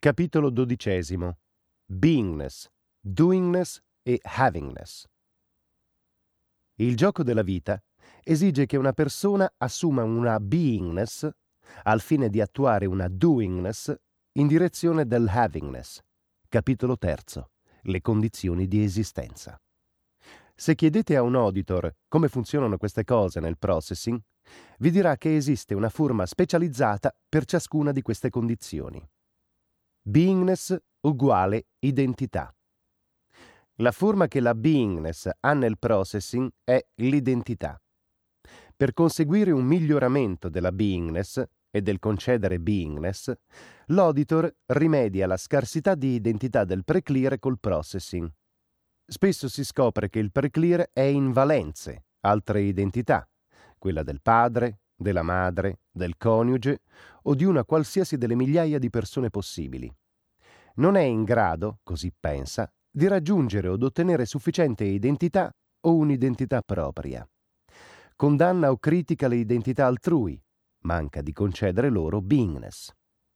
Capitolo 12. Beingness, doingness e havingness. Il gioco della vita esige che una persona assuma una beingness al fine di attuare una doingness in direzione del havingness. Capitolo 3. Le condizioni di esistenza. Se chiedete a un auditor come funzionano queste cose nel processing, vi dirà che esiste una forma specializzata per ciascuna di queste condizioni. Beingness uguale identità. La forma che la beingness ha nel processing è l'identità. Per conseguire un miglioramento della beingness e del concedere beingness, l'auditor rimedia alla scarsità di identità del preclear col processing. Spesso si scopre che il preclear è in valenze, altre identità, quella del padre, della madre, del coniuge o di una qualsiasi delle migliaia di persone possibili. Non è in grado, così pensa, di raggiungere od ottenere sufficiente identità o un'identità propria. Condanna o critica le identità altrui, manca di concedere loro beingness.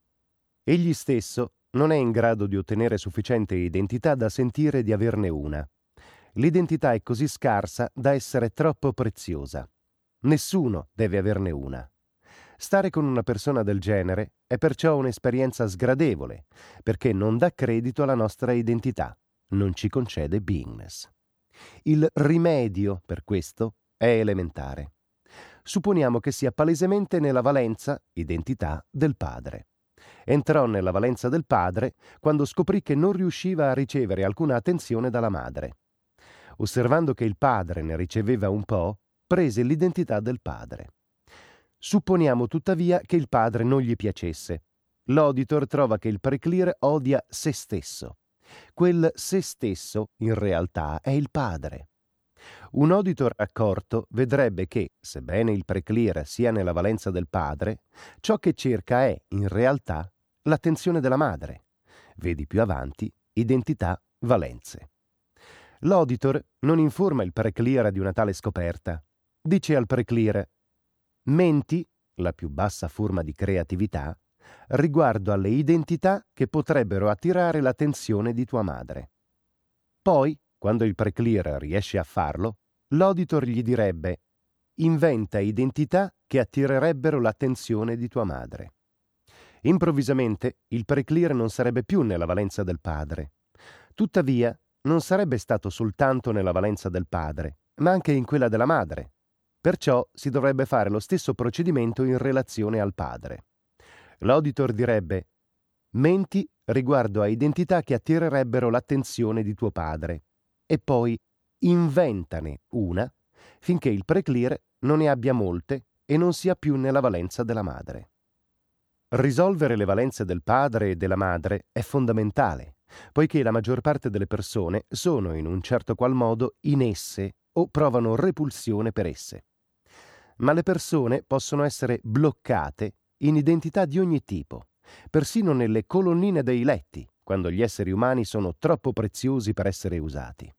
Egli stesso non è in grado di ottenere sufficiente identità da sentire di averne una. L'identità è così scarsa da essere troppo preziosa. Nessuno deve averne una. Stare con una persona del genere è perciò un'esperienza sgradevole, perché non dà credito alla nostra identità, non ci concede beingness. Il rimedio per questo è elementare. Supponiamo che sia palesemente nella valenza, identità, del padre. Entrò nella valenza del padre quando scoprì che non riusciva a ricevere alcuna attenzione dalla madre. Osservando che il padre ne riceveva un po', prese l'identità del padre. Supponiamo tuttavia che il padre non gli piacesse. L'auditor trova che il preclear odia se stesso. Quel se stesso, in realtà, è il padre. Un auditor accorto vedrebbe che, sebbene il preclear sia nella valenza del padre, ciò che cerca è, in realtà, l'attenzione della madre. Vedi più avanti, identità, valenze. L'auditor non informa il preclear di una tale scoperta. Dice al preclear: menti, la più bassa forma di creatività, riguardo alle identità che potrebbero attirare l'attenzione di tua madre. Poi, quando il preclear riesce a farlo, l'auditor gli direbbe: inventa identità che attirerebbero l'attenzione di tua madre. Improvvisamente il preclear non sarebbe più nella valenza del padre. Tuttavia, non sarebbe stato soltanto nella valenza del padre, ma anche in quella della madre. Perciò si dovrebbe fare lo stesso procedimento in relazione al padre. L'auditor direbbe: menti riguardo a identità che attirerebbero l'attenzione di tuo padre, e poi inventane una finché il preclear non ne abbia molte e non sia più nella valenza della madre. Risolvere le valenze del padre e della madre è fondamentale, poiché la maggior parte delle persone sono in un certo qual modo in esse o provano repulsione per esse. Ma le persone possono essere bloccate in identità di ogni tipo, persino nelle colonnine dei letti, quando gli esseri umani sono troppo preziosi per essere usati.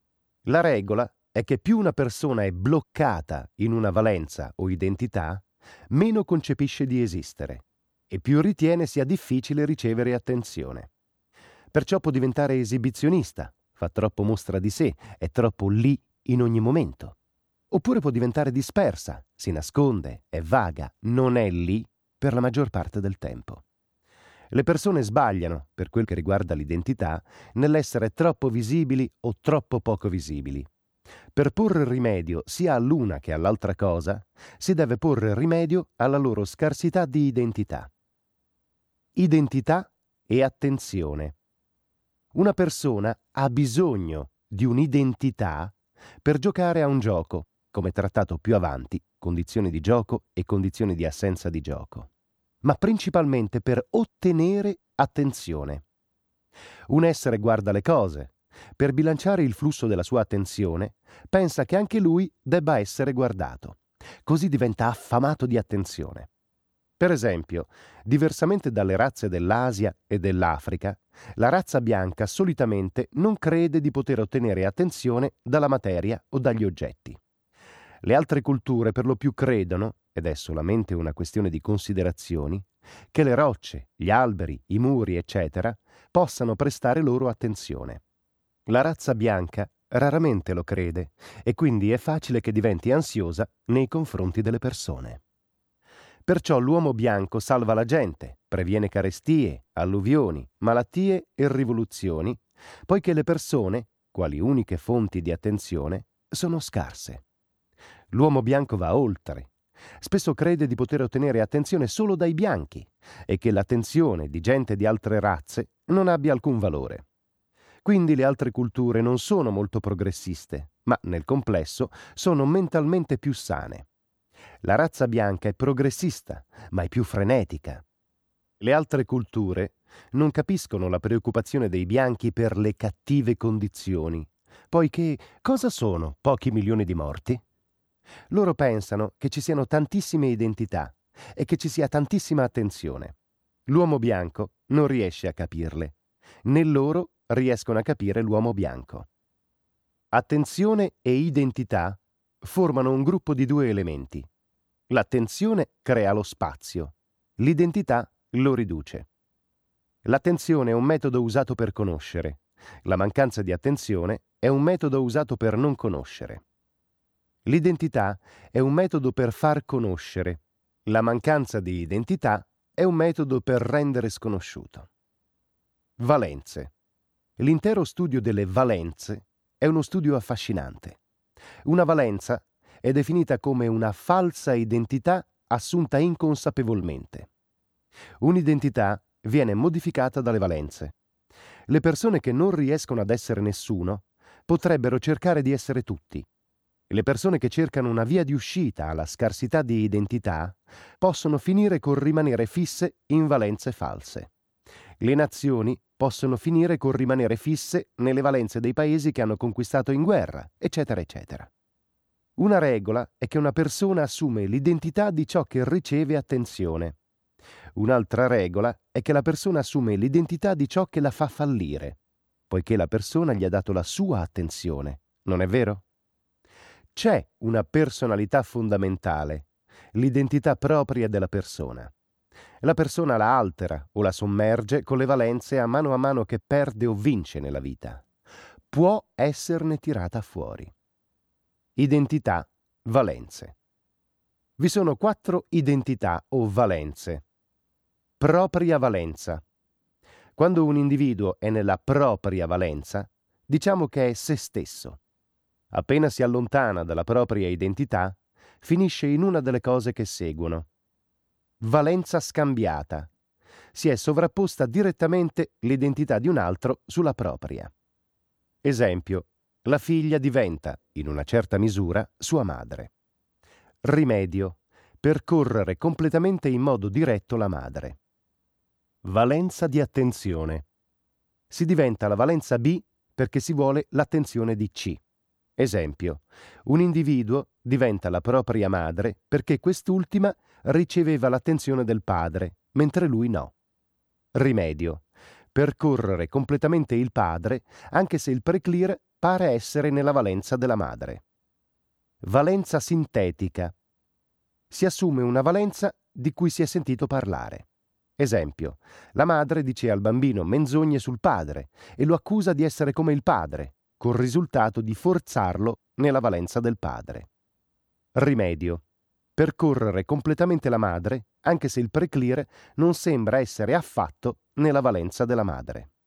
La regola è che più una persona è bloccata in una valenza o identità, meno concepisce di esistere e più ritiene sia difficile ricevere attenzione. Perciò può diventare esibizionista, fa troppo mostra di sé, è troppo lì in ogni momento. Oppure può diventare dispersa, si nasconde, è vaga, non è lì per la maggior parte del tempo. Le persone sbagliano, per quel che riguarda l'identità, nell'essere troppo visibili o troppo poco visibili. Per porre rimedio sia all'una che all'altra cosa, si deve porre rimedio alla loro scarsità di identità. Identità e attenzione. Una persona ha bisogno di un'identità per giocare a un gioco, come trattato più avanti, condizioni di gioco e condizioni di assenza di gioco, ma principalmente per ottenere attenzione. Un essere guarda le cose. Per bilanciare il flusso della sua attenzione, pensa che anche lui debba essere guardato. Così diventa affamato di attenzione. Per esempio, diversamente dalle razze dell'Asia e dell'Africa, la razza bianca solitamente non crede di poter ottenere attenzione dalla materia o dagli oggetti. Le altre culture per lo più credono, ed è solamente una questione di considerazioni, che le rocce, gli alberi, i muri, eccetera, possano prestare loro attenzione. La razza bianca raramente lo crede e quindi è facile che diventi ansiosa nei confronti delle persone. Perciò l'uomo bianco salva la gente, previene carestie, alluvioni, malattie e rivoluzioni, poiché le persone, quali uniche fonti di attenzione, sono scarse. L'uomo bianco va oltre. Spesso crede di poter ottenere attenzione solo dai bianchi e che l'attenzione di gente di altre razze non abbia alcun valore. Quindi le altre culture non sono molto progressiste, ma nel complesso sono mentalmente più sane. La razza bianca è progressista, ma è più frenetica. Le altre culture non capiscono la preoccupazione dei bianchi per le cattive condizioni, poiché cosa sono pochi milioni di morti? Loro pensano che ci siano tantissime identità e che ci sia tantissima attenzione. L'uomo bianco non riesce a capirle, né loro riescono a capire l'uomo bianco. Attenzione e identità formano un gruppo di due elementi. L'attenzione crea lo spazio, l'identità lo riduce. L'attenzione è un metodo usato per conoscere, la mancanza di attenzione è un metodo usato per non conoscere. L'identità è un metodo per far conoscere, la mancanza di identità è un metodo per rendere sconosciuto. Valenze. L'intero studio delle valenze è uno studio affascinante. Una valenza è definita come una falsa identità assunta inconsapevolmente. Un'identità viene modificata dalle valenze. Le persone che non riescono ad essere nessuno potrebbero cercare di essere tutti. Le persone che cercano una via di uscita alla scarsità di identità possono finire col rimanere fisse in valenze false. Le nazioni possono finire col rimanere fisse nelle valenze dei paesi che hanno conquistato in guerra, eccetera, eccetera. Una regola è che una persona assume l'identità di ciò che riceve attenzione. Un'altra regola è che la persona assume l'identità di ciò che la fa fallire, poiché la persona gli ha dato la sua attenzione, non è vero? C'è una personalità fondamentale, l'identità propria della persona. La persona la altera o la sommerge con le valenze a mano che perde o vince nella vita. Può esserne tirata fuori. Identità, valenze. Vi sono 4 identità o valenze. Propria valenza. Quando un individuo è nella propria valenza, diciamo che è se stesso. Appena si allontana dalla propria identità, finisce in una delle cose che seguono. Valenza scambiata. Si è sovrapposta direttamente l'identità di un altro sulla propria. Esempio, la figlia diventa, in una certa misura, sua madre. Rimedio, percorrere completamente in modo diretto la madre. Valenza di attenzione. Si diventa la valenza B perché si vuole l'attenzione di C. Esempio, un individuo diventa la propria madre perché quest'ultima riceveva l'attenzione del padre, mentre lui no. Rimedio, percorrere completamente il padre anche se il preclire pare essere nella valenza della madre. Valenza sintetica. Si assume una valenza di cui si è sentito parlare. Esempio, la madre dice al bambino menzogne sul padre e lo accusa di essere come il padre, col risultato di forzarlo nella valenza del padre. Rimedio. Percorrere completamente la madre, anche se il preclire non sembra essere affatto nella valenza della madre.